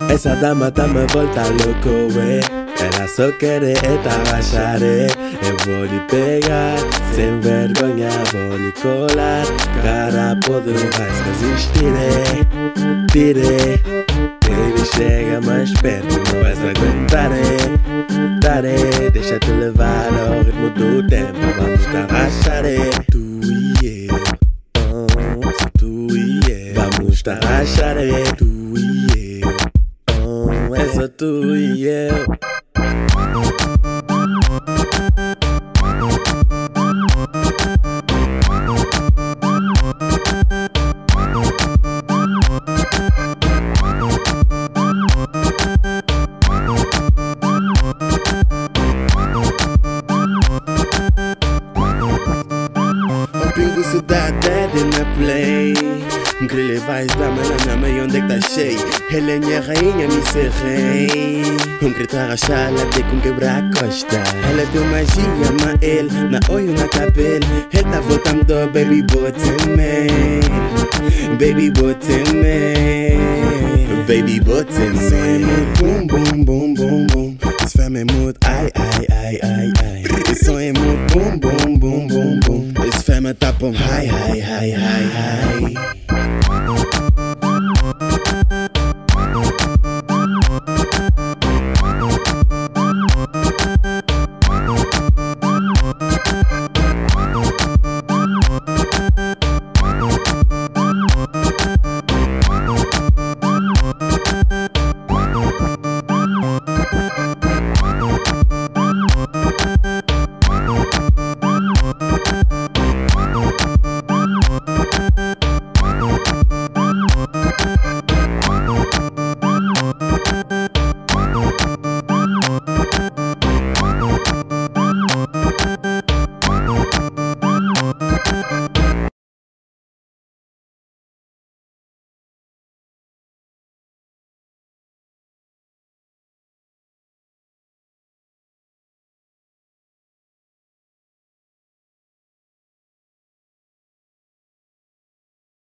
Essa dama tá me volta louco, ué. Ela só quer rachar, eu vou lhe pegar, sem vergonha vou lhe colar. Cara podre não vai resistir, tire. Baby chega mais perto, não vais aguentar, deixa-te levar ao ritmo do tempo, vamos te rachar, tu e eu, tu e eu, vamos te rachar, tu e eu, é só tu e eu. Pingo se dá dead na play. Que lhe vais dar, mas na minha onde é que tá cheio? Ela é minha rainha, me ser rei. Que tá rachada de com quebrar a costa. Ela tem magia, mas ele na olho na cabelo. Ele tá voltando, baby, bote-me. Baby, bote-me. Baby, bote-me. Boom, boom, boom, boom, boom. Isso faz me mood, ai, ai, ai, ai, ai. Isso é mood, boom, boom, boom, boom, boom. This femme tapom, hi, hi, hi, hi, hi.